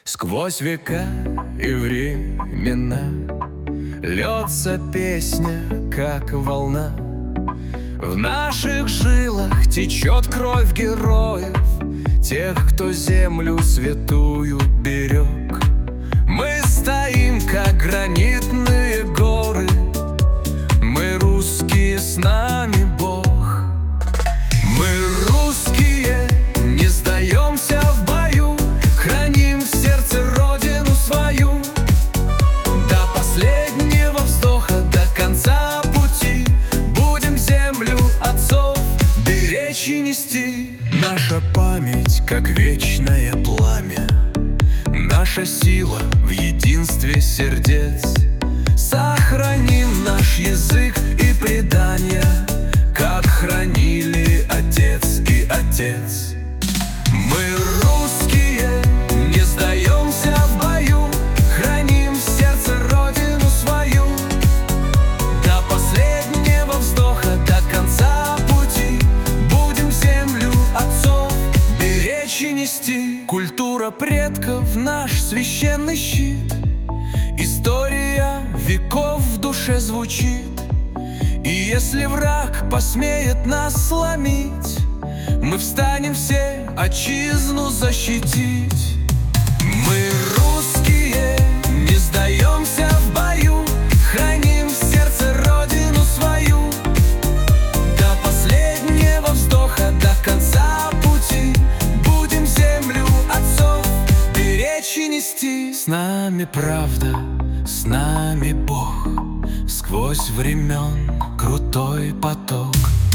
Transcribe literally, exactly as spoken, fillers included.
Сквозь века и времена льется песня, как волна. В наших жилах течет кровь героев, тех, кто землю святую берег. Мы стоим, как гранитные горы, мы русские, с нами Бог. Мы русские, не сдаемся в бою, храним в сердце родину свою. До последнего вздоха, до конца пути будем землю отцов беречь и нести. Наша память, как вечное пламя, наша сила в единстве сердец. Сохраним наш язык и предания, как хранили отец и отец. Мы русские, не сдаемся в бою, храним в сердце родину свою. До последнего вздоха, до конца пути будем землю отцов беречь и нести. Культура предков — наш священный щит, история веков в душе звучит. И если враг посмеет нас сломить, мы встанем все отчизну защитить. Мы русские, не сдаемся в бою, храним в сердце родину свою. До последнего вздоха, до конца пути будем землю отцов беречь и нести. С нами правда, с нами Бог, сквозь времен крутой поток.